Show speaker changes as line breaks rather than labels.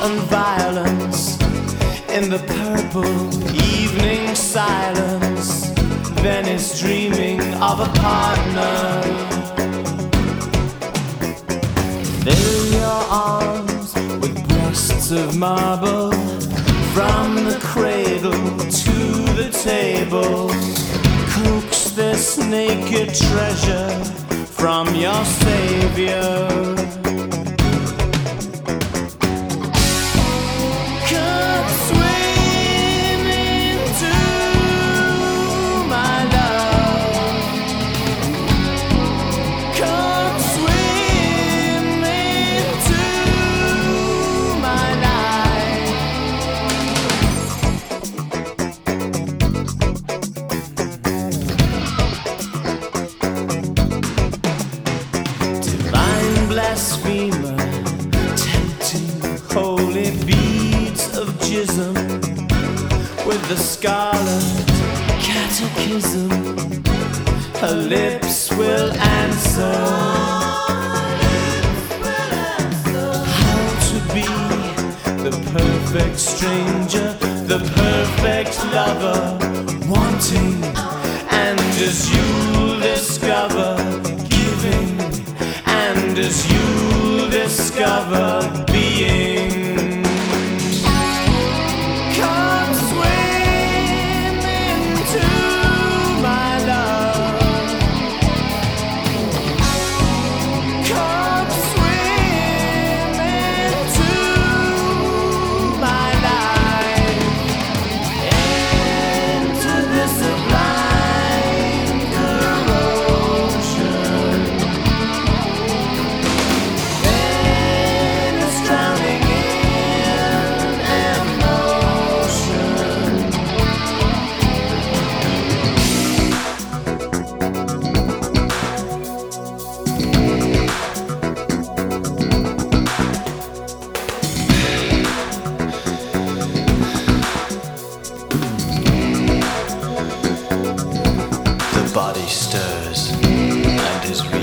and violence in the purple evening silence. Venice dreaming of a partner. Fill your arms with breasts of marble, from the cradle to the table. Coax this naked treasure from your savior. Come swim into my love. Come swim into my life. Divine blasphemer, tempting holy beads of jism with the scarlet catechism. Her lips will answer how to be the perfect stranger, the perfect lover, wanting, and as you'll discover, giving, and as you'll discover, being. Come swim into my love. Come swim into my life. Into this sublime corrosion. Venice drowning in emotion. The body stirs and is real.